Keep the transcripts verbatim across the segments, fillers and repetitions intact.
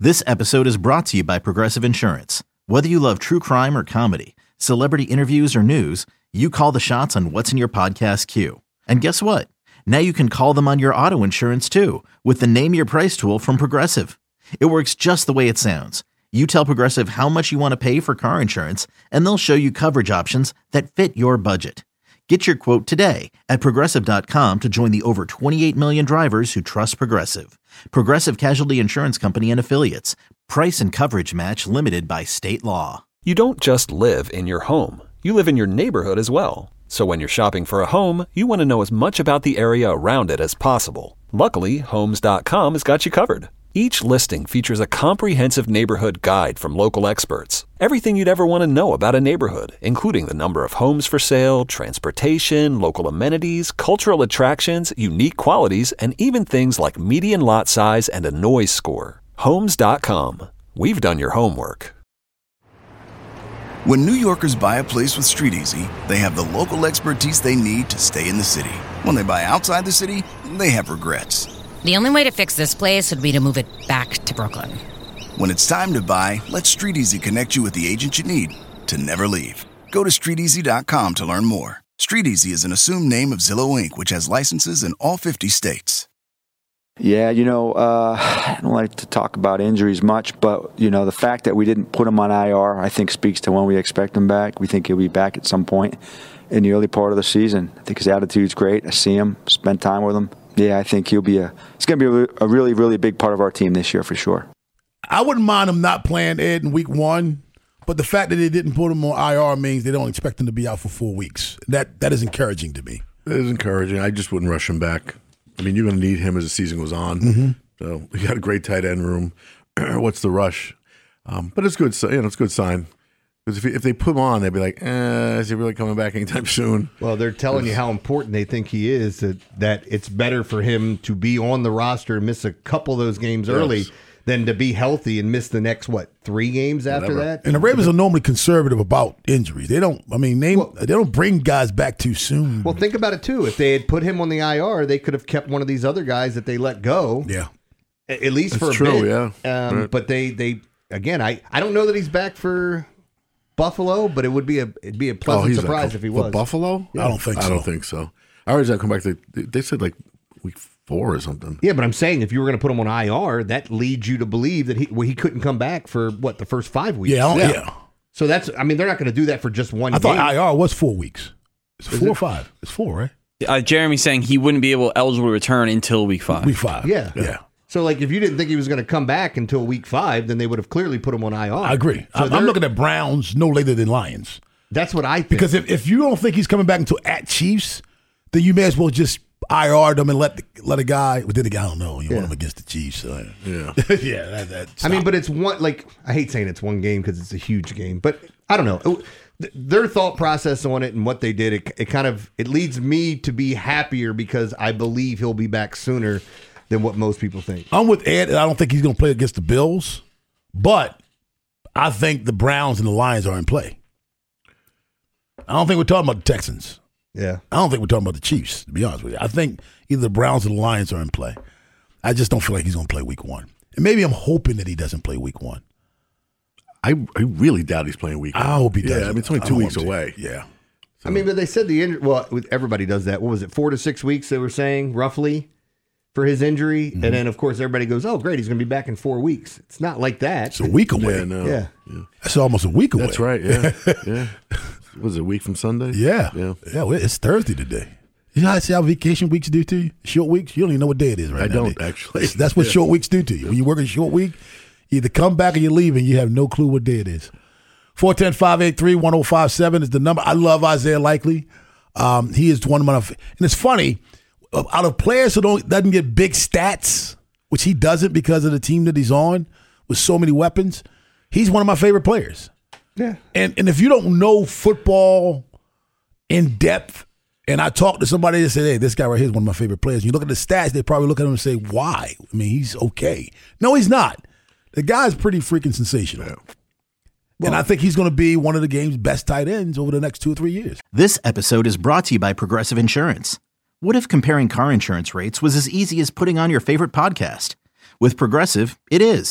This episode is brought to you by Progressive Insurance. Whether you love true crime or comedy, celebrity interviews or news, you call the shots on what's in your podcast queue. And guess what? Now you can call them on your auto insurance too with the Name Your Price tool from Progressive. It works just the way it sounds. You tell Progressive how much you want to pay for car insurance, and they'll show you coverage options that fit your budget. Get your quote today at Progressive dot com to join the over twenty-eight million drivers who trust Progressive. Progressive Casualty Insurance Company and Affiliates. Price and coverage match limited by state law. You don't just live in your home. You live in your neighborhood as well. So when you're shopping for a home, you want to know as much about the area around it as possible. Luckily, Homes dot com has got you covered. Each listing features a comprehensive neighborhood guide from local experts. Everything you'd ever want to know about a neighborhood, including the number of homes for sale, transportation, local amenities, cultural attractions, unique qualities, and even things like median lot size and a noise score. Homes dot com. We've done your homework. When New Yorkers buy a place with StreetEasy, they have the local expertise they need to stay in the city. When they buy outside the city, they have regrets. The only way to fix this place would be to move it back to Brooklyn. When it's time to buy, let StreetEasy connect you with the agent you need to never leave. Go to street easy dot com to learn more. StreetEasy is an assumed name of Zillow Incorporated, which has licenses in all fifty states. Yeah, you know, uh, I don't like to talk about injuries much, but, you know, the fact that we didn't put him on I R, I think speaks to when we expect him back. We think he'll be back at some point in the early part of the season. I think his attitude's great. I see him, spend time with him. Yeah, I think he'll be a. It's going to be a, a really, really big part of our team this year for sure. I wouldn't mind him not playing Ed in week one, but the fact that they didn't put him on I R means they don't expect him to be out for four weeks. That that is encouraging to me. It is encouraging. I just wouldn't rush him back. I mean, you're going to need him as the season goes on. Mm-hmm. So you got a great tight end room. What's the rush? Um, but it's good. You know, it's a good sign. Because if, if they put him on, they'd be like, eh, is he really coming back anytime soon? Well, they're telling you how important they think he is, that, that it's better for him to be on the roster and miss a couple of those games yes. early than to be healthy and miss the next, what, three games after Whatever. that? And the Ravens are normally conservative about injuries. They don't, I mean, they, well, they don't bring guys back too soon. Well, think about it, too. If they had put him on the I R, they could have kept one of these other guys that they let go. Yeah. At least That's for a true, bit. yeah. Um, right. But they, they, again, I, I don't know that he's back for Buffalo, but it would be a it'd be a pleasant oh, surprise like, if he for was. Buffalo? Yeah. I don't think so. I don't think so. I always had to come back to, they said like week four or something. Yeah, but I'm saying if you were going to put him on I R, that leads you to believe that he well, he couldn't come back for, what, the first five weeks? Yeah, yeah. yeah. So that's, I mean, they're not going to do that for just one I game. thought I R was four weeks. It's Is four it? or five. It's four, right? Uh, Jeremy's saying he wouldn't be able eligible to return until week five. Week five. Yeah. Yeah. So, like, if you didn't think he was going to come back until week five, then they would have clearly put him on I R. I agree. So I'm, I'm looking at Browns no later than Lions. That's what I think. Because if, if you don't think he's coming back until at Chiefs, then you may as well just I R them and let the, let a guy. But then again, I don't know. You Yeah. want him against the Chiefs. So. Yeah. yeah. That, that, I mean, but it's one, like, I hate saying it's one game because it's a huge game, but I don't know. Their thought process on it and what they did, it, it kind of, it leads me to be happier because I believe he'll be back sooner than what most people think. I'm with Ed, and I don't think he's going to play against the Bills, but I think the Browns and the Lions are in play. I don't think we're talking about the Texans. Yeah. I don't think we're talking about the Chiefs, to be honest with you. I think either the Browns or the Lions are in play. I just don't feel like he's going to play week one. And maybe I'm hoping that he doesn't play week one. I, I really doubt he's playing week one. I hope he does. Yeah, I mean, it's only I two don't weeks want him to. away. Yeah. I mean, but they said the injury, well, everybody does that. What was it, four to six weeks they were saying, roughly, for his injury? Mm-hmm. And then, of course, everybody goes, oh, great, he's going to be back in four weeks. It's not like that. It's a week away. Yeah, no. Yeah. yeah. That's almost a week away. That's right, yeah. yeah. Was it a week from Sunday? Yeah. Yeah. Yeah, well, it's Thursday today. You know how I see how vacation weeks do to you? Short weeks? You don't even know what day it is right I now. don't, They- actually. That's, that's what Yeah. short weeks do to you. When you work a short week, you either come back or you leave and you have no clue what day it is. four one zero, five eight three, one zero five seven is the number. I love Isaiah Likely. Um, he is one of my, and it's funny, out of players who don't doesn't get big stats, which he doesn't because of the team that he's on with so many weapons, he's one of my favorite players. Yeah. And and if you don't know football in depth, and I talk to somebody that said, hey, this guy right here is one of my favorite players, you look at the stats, they probably look at him and say, why? I mean, he's okay. No, he's not. The guy's pretty freaking sensational. Yeah. Well, and I think he's going to be one of the game's best tight ends over the next two or three years. This episode is brought to you by Progressive Insurance. What if comparing car insurance rates was as easy as putting on your favorite podcast? With Progressive, it is.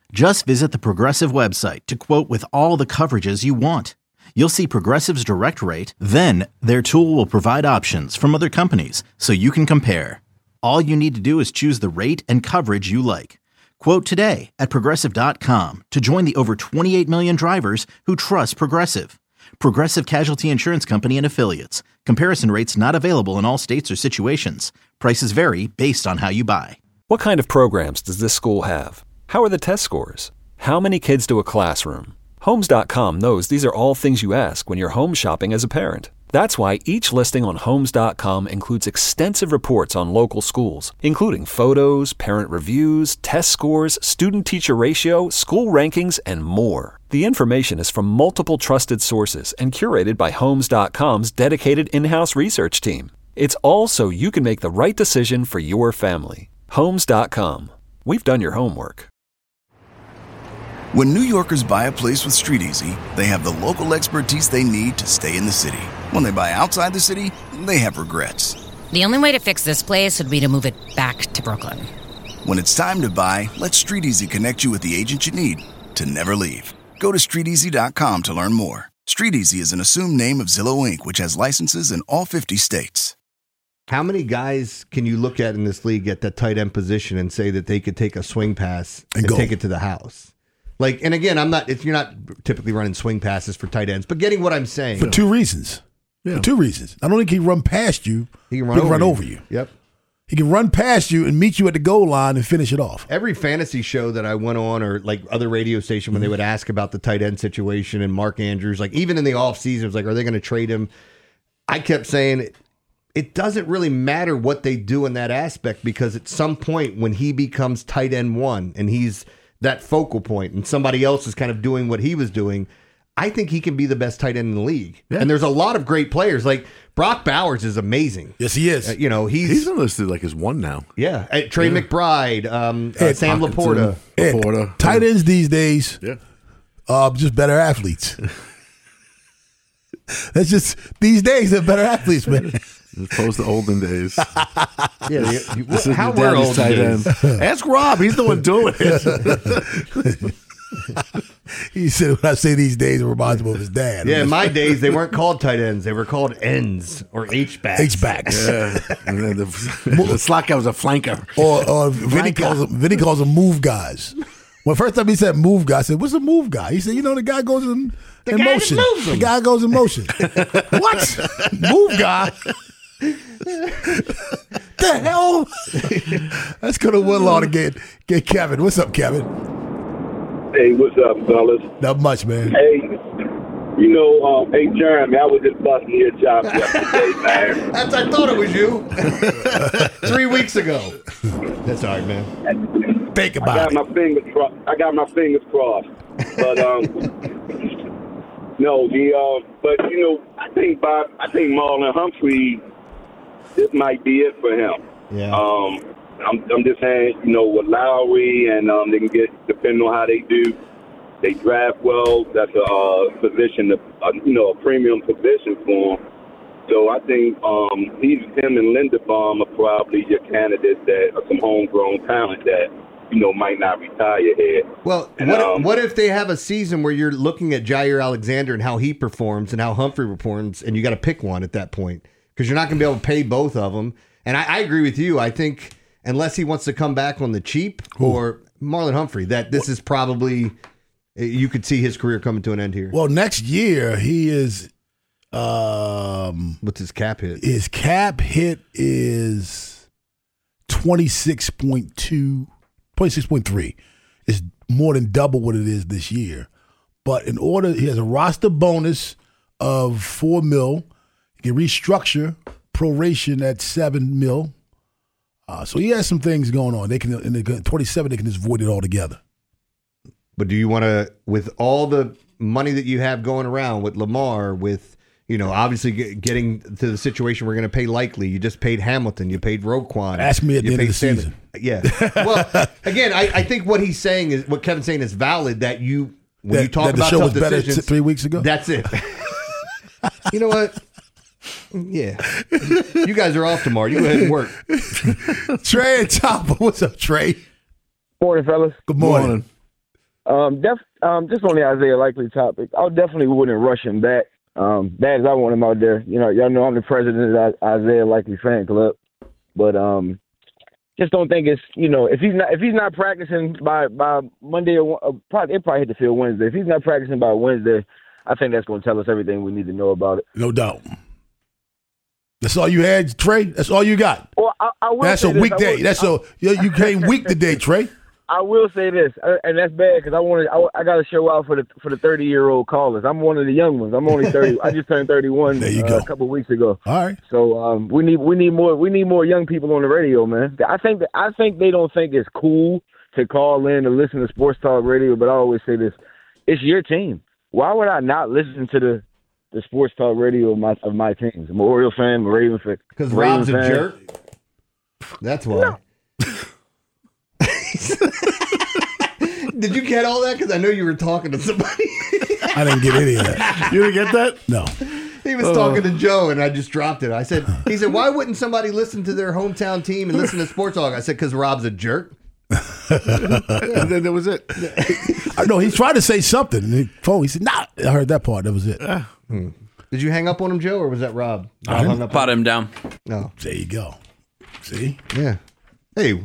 Just visit the Progressive website to quote with all the coverages you want. You'll see Progressive's direct rate, then their tool will provide options from other companies so you can compare. All you need to do is choose the rate and coverage you like. Quote today at Progressive dot com to join the over twenty-eight million drivers who trust Progressive. Progressive Casualty Insurance Company and Affiliates. Comparison rates not available in all states or situations. Prices vary based on how you buy. What kind of programs does this school have? How are the test scores? How many kids do a classroom? Homes dot com knows these are all things you ask when you're home shopping as a parent. That's why each listing on Homes dot com includes extensive reports on local schools, including photos, parent reviews, test scores, student-teacher ratio, school rankings, and more. The information is from multiple trusted sources and curated by Homes dot com's dedicated in-house research team. It's all so you can make the right decision for your family. Homes dot com. We've done your homework. When New Yorkers buy a place with StreetEasy, they have the local expertise they need to stay in the city. When they buy outside the city, they have regrets. The only way to fix this place would be to move it back to Brooklyn. When it's time to buy, let StreetEasy connect you with the agent you need to never leave. Go to street easy dot com to learn more. StreetEasy is an assumed name of Zillow Incorporated, which has licenses in all fifty states. How many guys can you look at in this league at that tight end position and say that they could take a swing pass and, and take it to the house? Like, and again, I'm not, if you're not typically running swing passes for tight ends, but getting what I'm saying. For two reasons. Yeah. For two reasons. I don't think he can run past you. He can run, he can over, run you. over you. Yep. He can run past you and meet you at the goal line and finish it off. Every fantasy show that I went on, or like other radio station, when they would ask about the tight end situation and Mark Andrews, like even in the offseason, it was like, are they going to trade him? I kept saying it doesn't really matter what they do in that aspect, because at some point when he becomes tight end one and he's that focal point and somebody else is kind of doing what he was doing, I think he can be the best tight end in the league. Yeah. And there's a lot of great players. Like Brock Bowers is amazing. Yes, he is. Uh, you know, he's he's enlisted like his one now. Yeah. Uh, Trey yeah. McBride, um, uh, Sam Laporta. Ed, Laporta. Tight ends these days, yeah, uh, just better athletes. That's just, these days, they're better athletes, man. As opposed to olden days. Yeah, you, you, well, how were olden days? Ask Rob. He's the one doing it. He said, when I say these days, it reminds him of his dad. Yeah, in my days, they weren't called tight ends. They were called ends or H-backs. H-backs. Yeah. And then the, the slot guy was a flanker. Or, or Vinny, calls them, Vinny calls them move guys. When first time he said move guy, I said, what's a move guy? He said, you know, the guy goes in, the in guy motion. The guy goes in motion. What? Move guy? The hell? Let's go to Woodlawn to get, get Kevin. What's up, Kevin? Hey, what's up, fellas? Not much, man. Hey, you know, um, hey, Jeremy, I was just busting your chops yesterday, man. That's, I thought it was you. Three weeks ago. That's all right, man. Think about I got it. my fingers crossed. I got my fingers crossed. But um, no, the uh, but you know, I think Bob, I think Marlon Humphrey, this might be it for him. Yeah. Um, I'm, I'm just saying, you know, with Lowry and um, they can get, depending on how they do, they draft well. That's a uh, position, uh, you know, a premium position for him. So I think um, he's him and Linderbaum are probably your candidates that are some homegrown talent that, you know, might not retire here. Well, and, what, um, what if they have a season where you're looking at Jair Alexander and how he performs and how Humphrey performs, and you got to pick one at that point because you're not going to be able to pay both of them. And I, I agree with you. I think unless he wants to come back on the cheap, Ooh. or Marlon Humphrey, that this is probably, you could see his career coming to an end here. Well, next year he is. Um, What's his cap hit? His cap hit is twenty-six point two, twenty-six point three. It's more than double what it is this year. But in order, he has a roster bonus of four mil. He can restructure proration at seven mil. Uh, so he has some things going on. They can in the twenty-seven. They can just void it all together. But do you want to, with all the money that you have going around with Lamar, with, you know, obviously get, getting to the situation we're going to pay Likely. You just paid Hamilton. You paid Roquan. Ask me at the end of the Sanders. season. Yeah. Well, again, I, I think what he's saying is, what Kevin's saying is valid, that you, when that, you talk that the about show tough was better decisions, three weeks ago? That's it. You know what? Yeah. You guys are off tomorrow. You go ahead and work. Trey and Chopper. What's up, Trey? Morning, fellas. Good morning. morning. Um, def, um, just on the Isaiah Likely topic, I definitely wouldn't rush him back. Um, bad as I want him out there, you know, y'all know I'm the president of the Isaiah Likely fan club, but um, just don't think it's, you know, if he's not if he's not practicing by by Monday or uh, probably it probably hit the field Wednesday. If he's not practicing by Wednesday, I think that's going to tell us everything we need to know about it. No doubt. That's all you had, Trey? That's all you got? Well, I, I will That's say a this. weekday. Will, That's I, a you, you came week today, Trey. I will say this, and that's bad because I want I, I got to show out for the for the thirty year old callers. I'm one of the young ones. I'm only thirty. I just turned thirty-one there you uh, go. a couple of weeks ago. All right. So um, we need we need more we need more young people on the radio, man. I think that, I think they don't think it's cool to call in and listen to sports talk radio. But I always say this: it's your team. Why would I not listen to the the sports talk radio of my of my teams? I'm an Oriole fan, I'm a Raven fan. Because Rob's a jerk. That's why. No. Did you get all that? Because I know you were talking to somebody. I didn't get any of that. You didn't get that? No. He was uh, talking to Joe, and I just dropped it. I said, he said, why wouldn't somebody listen to their hometown team and listen to sports talk? I said, because Rob's a jerk. And then that was it. I know he's trying to say something. And he, oh, he said, "Nah." I heard that part. That was it. Uh, hmm. Did you hang up on him, Joe, or was that Rob? I hung up on him down. No. There you go. See? Yeah. Hey,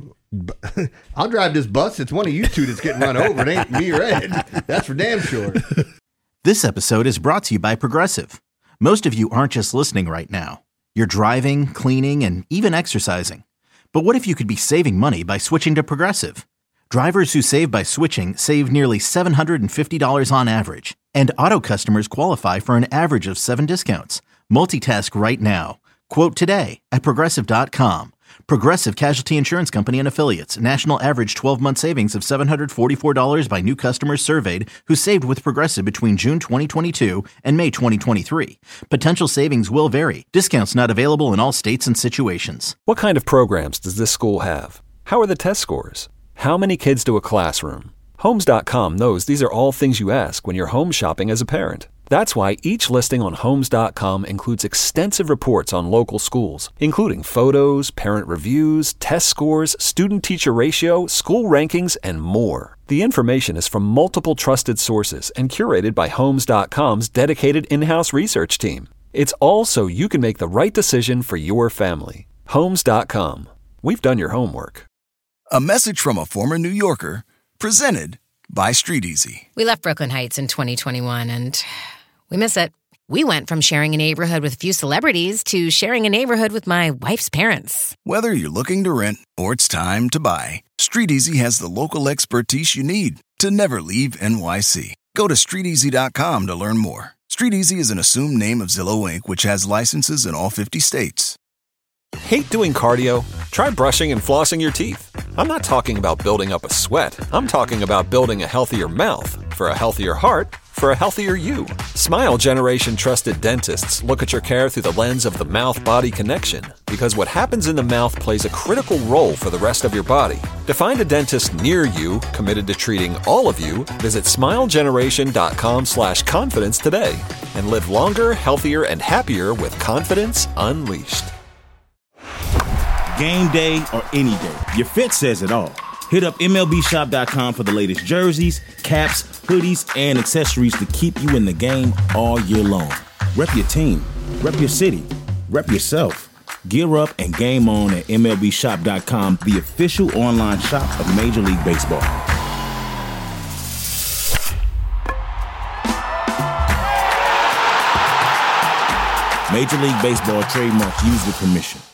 I'll drive this bus. It's one of you two that's getting run over. It ain't me or Ed. That's for damn sure. This episode is brought to you by Progressive. Most of you aren't just listening right now. You're driving, cleaning, and even exercising. But what if you could be saving money by switching to Progressive? Drivers who save by switching save nearly seven hundred fifty dollars on average. And auto customers qualify for an average of seven discounts. Multitask right now. Quote today at Progressive dot com. Progressive Casualty Insurance Company and Affiliates. National average twelve-month savings of seven hundred forty-four dollars by new customers surveyed who saved with Progressive between June twenty twenty-two and May twenty twenty-three. Potential savings will vary. Discounts not available in all states and situations. What kind of programs does this school have? How are the test scores? How many kids do a classroom? Homes dot com knows these are all things you ask when you're home shopping as a parent. That's why each listing on Homes dot com includes extensive reports on local schools, including photos, parent reviews, test scores, student-teacher ratio, school rankings, and more. The information is from multiple trusted sources and curated by Homes dot com's dedicated in-house research team. It's all so you can make the right decision for your family. Homes dot com. We've done your homework. A message from a former New Yorker, presented by Street Easy. We left Brooklyn Heights in twenty twenty-one, and we miss it. We went from sharing a neighborhood with a few celebrities to sharing a neighborhood with my wife's parents. Whether you're looking to rent or it's time to buy, Street Easy has the local expertise you need to never leave N Y C. Go to street easy dot com to learn more. Street Easy is an assumed name of Zillow Incorporated, which has licenses in all fifty states. Hate doing cardio? Try brushing and flossing your teeth. I'm not talking about building up a sweat. I'm talking about building a healthier mouth for a healthier heart for a healthier you. Smile Generation trusted dentists look at your care through the lens of the mouth-body connection, because what happens in the mouth plays a critical role for the rest of your body. To find a dentist near you committed to treating all of you, visit smile generation dot com slash confidence today and live longer, healthier, and happier with confidence unleashed. Game day or any day, your fit says it all. Hit up M L B shop dot com for the latest jerseys, caps, hoodies, and accessories to keep you in the game all year long. Rep your team, rep your city, rep yourself. Gear up and game on at M L B shop dot com, the official online shop of Major League Baseball. Major League Baseball trademarks used with permission.